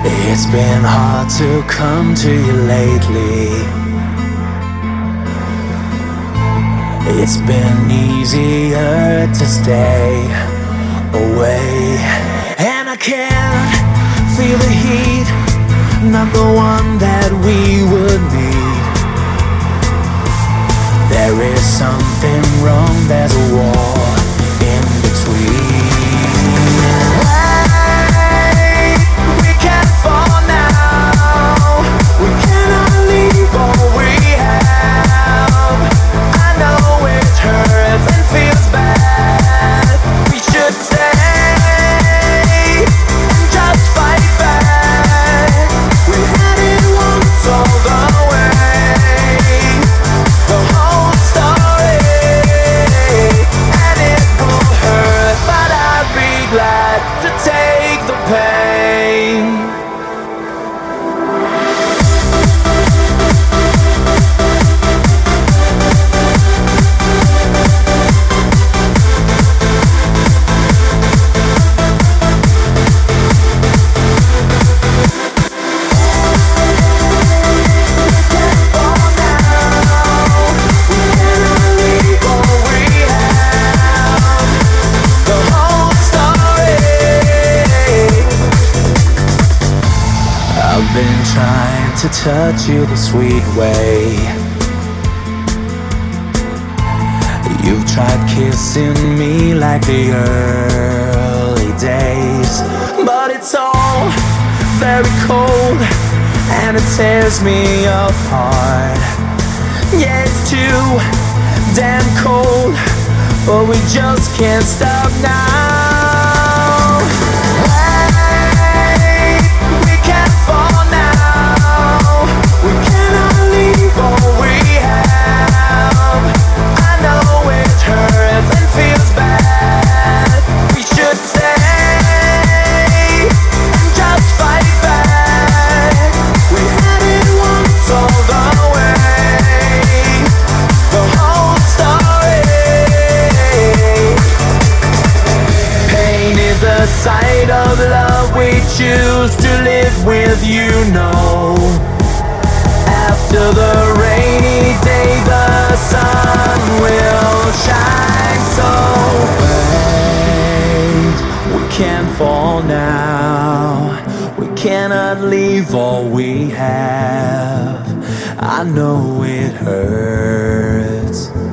It's been hard to come to you lately. It's been easier to stay away. And I can't feel the heat, not the one that we would need. There is something wrong, there's a war in between. Hey, we can't fall now. We cannot leave all we have. I know it hurts and feels bad. We should stay and just fight back. We had it once all the way, the whole story, and it will hurt, but I'd be glad to take the pain. I've been trying to touch you the sweet way. You've tried kissing me like the early days, but it's all very cold and it tears me apart. Yeah, it's too damn cold, but we just can't stop now. Hey, we can't fall now. We cannot leave all we have. I know it hurts and feels bad. We should stay and just fight back. We had it once all the way, the whole story. Pain is a side of love we choose to live with, you know. After the rainy day, the sun will shine so bright. We can't fall now. We cannot leave all we have. I know it hurts.